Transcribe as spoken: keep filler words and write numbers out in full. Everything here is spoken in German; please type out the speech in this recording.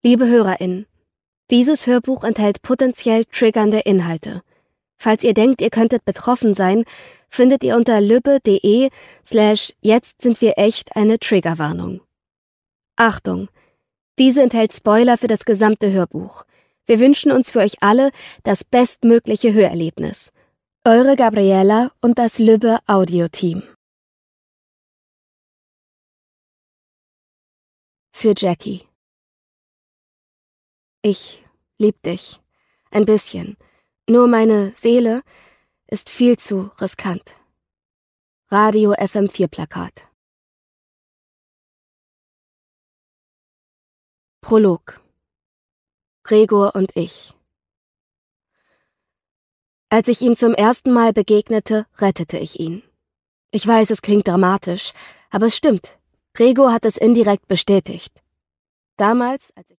Liebe HörerInnen, dieses Hörbuch enthält potenziell triggernde Inhalte. Falls ihr denkt, ihr könntet betroffen sein, findet ihr unter lübbe.de slash jetzt sind wir echt eine Triggerwarnung. Achtung! Diese enthält Spoiler für das gesamte Hörbuch. Wir wünschen uns für euch alle das bestmögliche Hörerlebnis. Eure Gabriela und das Lübbe Audio-Team. Für Jackie. Ich lieb dich. Ein bisschen. Nur meine Seele ist viel zu riskant. Radio F M vier Plakat. Prolog. Gregor und ich. Als ich ihm zum ersten Mal begegnete, rettete ich ihn. Ich weiß, es klingt dramatisch, aber es stimmt. Gregor hat es indirekt bestätigt. Damals, als ich